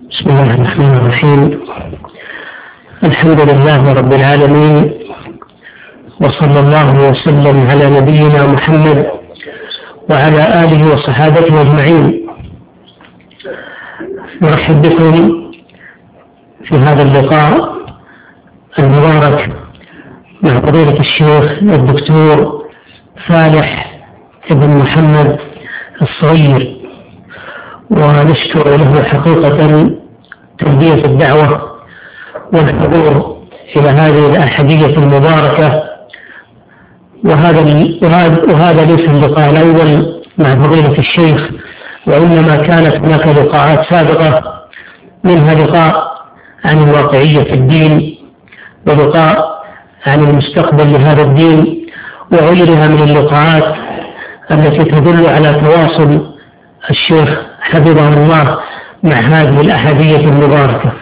بسم الله الرحمن الرحيم. الحمد لله رب العالمين، وصلى الله وسلم على نبينا محمد وعلى آله وصحابته أجمعين. نرحب بكم في هذا اللقاء المبارك مع فضيلة الشيخ الدكتور فالح بن محمد الصغير، ونشكر له حقيقة تلبية الدعوة والحضور إلى هذه الأحدية المباركة. وهذا ليس اللقاء الأول مع فضيلة الشيخ، وإنما كانت هناك لقاءات سابقة، منها لقاء عن الواقعية في الدين، ولقاء عن المستقبل لهذا الدين، وغيرها من اللقاءات التي تدل على تواصل الشيخ حفظه الله مع هذه الأحدية المباركة.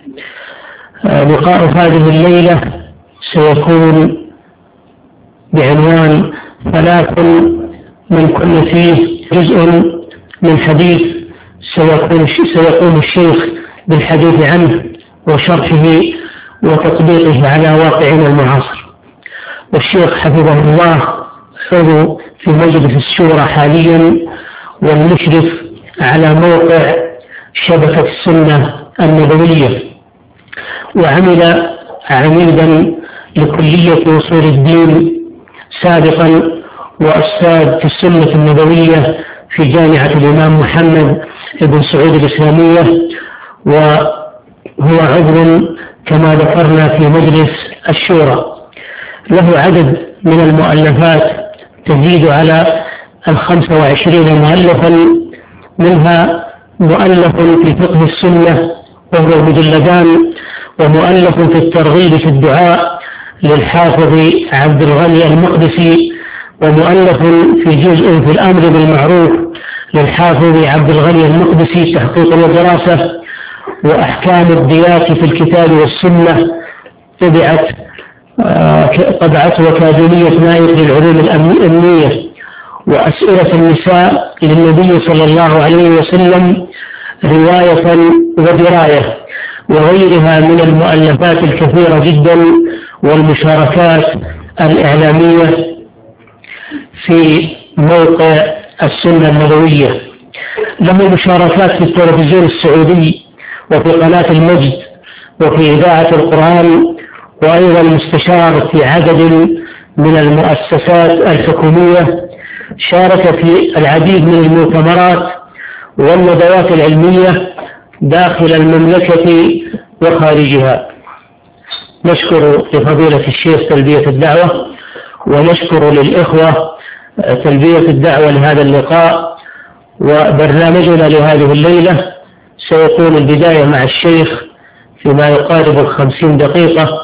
لقاء هذه الليلة سيكون بعنوان 3 من كل فيه جزء من حديث سيقوم الشيخ بالحديث عنه وشرحه وتطبيقه على واقعنا المعاصر. والشيخ حفظه الله عضو في مجلس الشورى حاليا، والمشرف على موقع شبكة السنة النبوية، وعمل عميدا لكلية أصول الدين سابقا، وأستاذ في السنة النبوية في جامعة الإمام محمد بن سعود الإسلامية، وهو عضو كما ذكرنا في مجلس الشورى. له عدد من المؤلفات تزيد على 25 مؤلفا، منها مؤلف في فقه السنة وهو مجلدان، ومؤلف في الترغيب في الدعاء للحافظ عبد الغني المقدسي، ومؤلف في جزء في الأمر بالمعروف للحافظ عبد الغني المقدسي تحقيق ودراسة، وأحكام الديات في الكتاب والسنة طبعته أكاديمية نايف للعلوم الأمنية، وأسئلة النساء للنبي صلى الله عليه وسلم رواية ودراية، وغيرها من المؤلفات الكثيرة جدا والمشاركات الإعلامية في موقع السنة النبوية. له مشاركات في التلفزيون السعودي وفي قناة المجد وفي إذاعة القرآن، وأيضا مستشار في عدد من المؤسسات الحكومية. شارك في العديد من المؤتمرات والندوات العلمية داخل المملكة وخارجها. نشكر لفضيلة الشيخ تلبية الدعوة، ونشكر للإخوة تلبية الدعوة لهذا اللقاء. وبرنامجنا لهذه الليلة سيكون البداية مع الشيخ فيما يقارب 50 دقيقة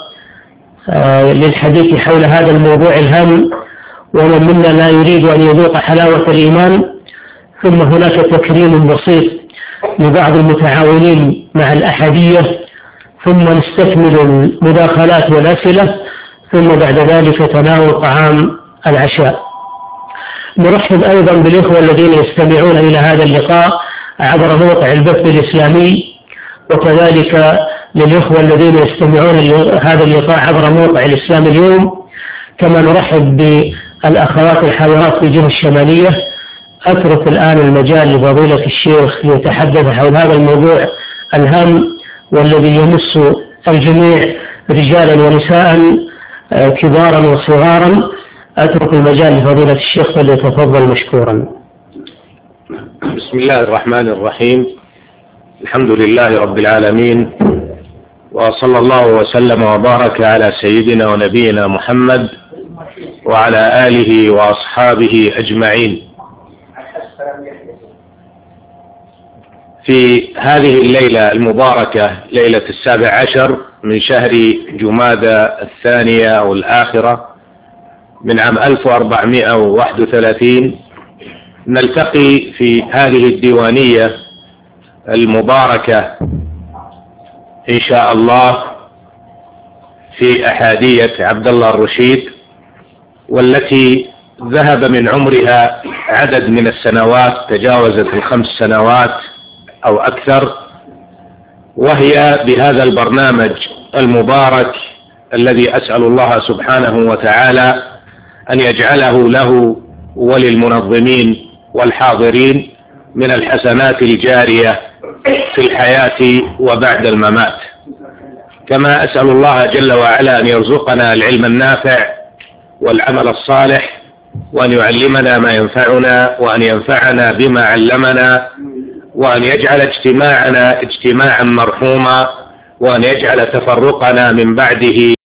للحديث حول هذا الموضوع الهام، ومن منا لا يريد أن يذوق حلاوة الإيمان. ثم هناك تكريم بسيط لبعض المتعاونين مع الأحدية، ثم نستكمل المداخلات والأسئلة، ثم بعد ذلك تناول طعام العشاء. نرحب أيضا بالإخوة الذين يستمعون إلى هذا اللقاء عبر موقع البث الإسلامي، وكذلك للإخوة الذين يستمعون هذا اللقاء عبر موقع الإسلام اليوم. كما نرحب بالأخوات الحاضرات في الجهة الشمالية. أترك الآن المجال لفضيلة الشيخ ليتحدث حول هذا الموضوع الهام والذي يمس الجميع رجالا ونساء كبارا وصغارا. أترك المجال لفضيلة الشيخ فليتفضل مشكورا. بسم الله الرحمن الرحيم. الحمد لله رب العالمين، وصلى الله وسلم وبارك على سيدنا ونبينا محمد وعلى آله وأصحابه أجمعين. في هذه الليلة المباركة، ليلة 17 من شهر جمادى الثانية أو الآخرة من عام 1431، نلتقي في هذه الديوانية المباركة إن شاء الله في أحادية عبد الله الرشيد، والتي ذهب من عمرها عدد من السنوات تجاوزت 5 سنوات أو أكثر، وهي بهذا البرنامج المبارك الذي أسأل الله سبحانه وتعالى أن يجعله له وللمنظمين والحاضرين من الحسنات الجارية في الحياة وبعد الممات. كما أسأل الله جل وعلا أن يرزقنا العلم النافع والعمل الصالح، وأن يعلمنا ما ينفعنا، وأن ينفعنا بما علمنا، وأن يجعل اجتماعنا اجتماعا مرحوما، وأن يجعل تفرقنا من بعده